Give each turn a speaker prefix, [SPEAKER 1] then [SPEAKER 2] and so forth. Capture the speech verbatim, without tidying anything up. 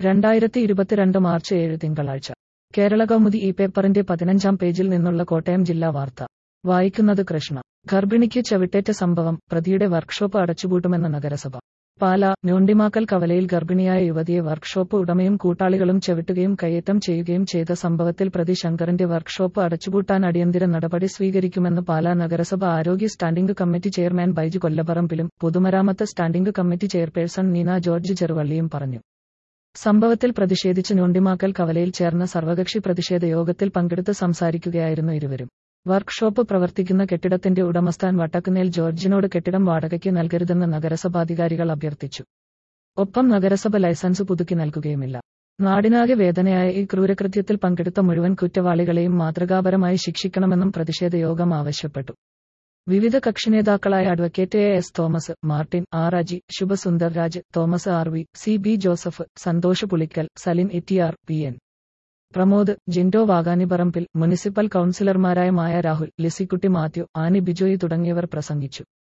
[SPEAKER 1] രണ്ടായിരത്തി ഇരുപത്തിരണ്ട് മാർച്ച് ഏഴ് തിങ്കളാഴ്ച കേരളകൗമുദി ഈ പേപ്പറിന്റെ പതിനഞ്ചാം പേജിൽ നിന്നുള്ള കോട്ടയം ജില്ലാ വാർത്ത വായിക്കുന്നത് കൃഷ്ണ. ഗർഭിണിക്ക് ചവിട്ടേറ്റ സംഭവം, പ്രതിയുടെ വർക്ക്ഷോപ്പ് അടച്ചുപൂട്ടുമെന്ന നഗരസഭ. പാലാ. ഞൊണ്ടിമാക്കൽ കവലയിൽ ഗർഭിണിയായ യുവതിയെ വർക്ക്ഷോപ്പ് ഉടമയും കൂട്ടാളികളും ചവിട്ടുകയും കയ്യേറ്റം ചെയ്യുകയും ചെയ്ത സംഭവത്തിൽ പ്രതി ശങ്കറിന്റെ വർക്ക്ഷോപ്പ് അടച്ചുപൂട്ടാൻ അടിയന്തര നടപടി സ്വീകരിക്കുമെന്ന് പാലാ നഗരസഭ ആരോഗ്യ സ്റ്റാൻഡിംഗ് കമ്മിറ്റി ചെയർമാൻ ബൈജു കൊല്ലപ്പറമ്പിലും പൊതുമരാമത്ത് standing committee chairperson Neena George ചെറുവള്ളിയും പറഞ്ഞു. സംഭവത്തിൽ പ്രതിഷേധിച്ച് ഞൊണ്ടിമാക്കൽ കവലയിൽ ചേർന്ന സർവകക്ഷി പ്രതിഷേധ യോഗത്തിൽ പങ്കെടുത്ത് സംസാരിക്കുകയായിരുന്നു ഇരുവരും. വർക്ക്ഷോപ്പ് പ്രവർത്തിക്കുന്ന കെട്ടിടത്തിന്റെ ഉടമസ്ഥാൻ വട്ടക്കുന്നേൽ ജോർജിനോട് കെട്ടിടം വാടകയ്ക്ക് നൽകരുതെന്ന് നഗരസഭാധികാരികൾ അഭ്യർത്ഥിച്ചു. ഒപ്പം നഗരസഭ ലൈസൻസ് പുതുക്കി നൽകുകയുമില്ല. നാടിനാകെ വേദനയായ ഈ ക്രൂരകൃത്യത്തിൽ പങ്കെടുത്ത മുഴുവൻ കുറ്റവാളികളെയും മാതൃകാപരമായി ശിക്ഷിക്കണമെന്നും പ്രതിഷേധ യോഗം ആവശ്യപ്പെട്ടു. വിവിധ കക്ഷിനേതാക്കളായ advocate A S Thomas, Martin R Aji, Shubhasundar Raj, Thomas R V, C B Joseph, Santhosh Pulickal, Salin Ittiyar, P N Pramod, Jindo Vaganiparambil, municipal കൌൺസിലർമാരായ മായ രാഹുൽ, ലിസിക്കുട്ടി മാത്യു, ആനി ബിജോയി തുടങ്ങിയവർ പ്രസംഗിച്ചു.